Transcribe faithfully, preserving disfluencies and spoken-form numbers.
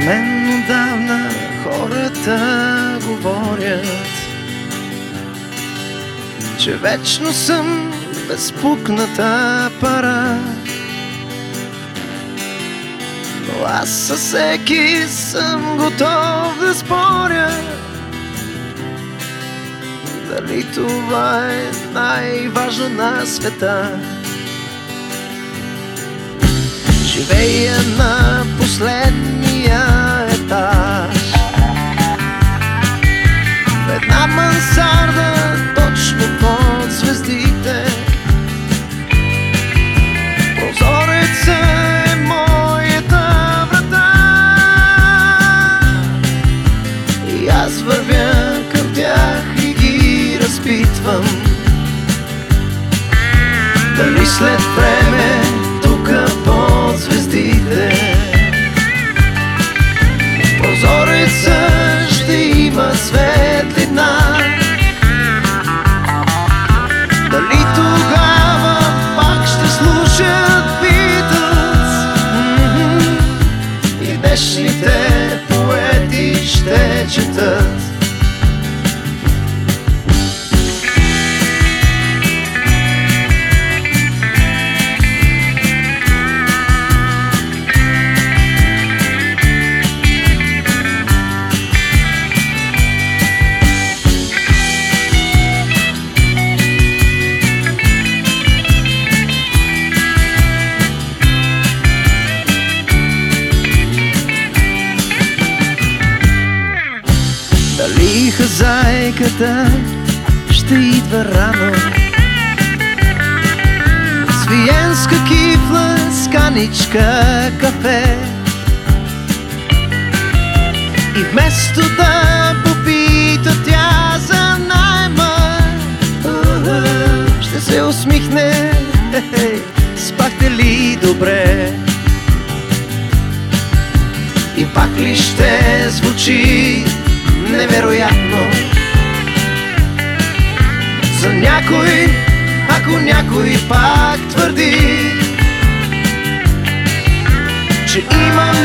мен отдавна хората говорят, че вечно съм безпукната пара. Но аз със всеки съм готов да споря, дали това е най-важно на света. Живея на последния етаж, в една мансарда точно под звездите. Прозореца е моята врата и аз вървя към тях и ги разпитвам, дали след време тука под звездите прозореца ще има светлина. Дали тогава пак ще слушат Beatles и днешните поети ще четат. Дали хазайката ще идва рано, с виенска кифла, с каничка кафе, и вместо да попита тя за найма, ще се усмихне: спахте ли добре? И пак ли ще звучи невероятно за някой, ако някой пак твърди, че имам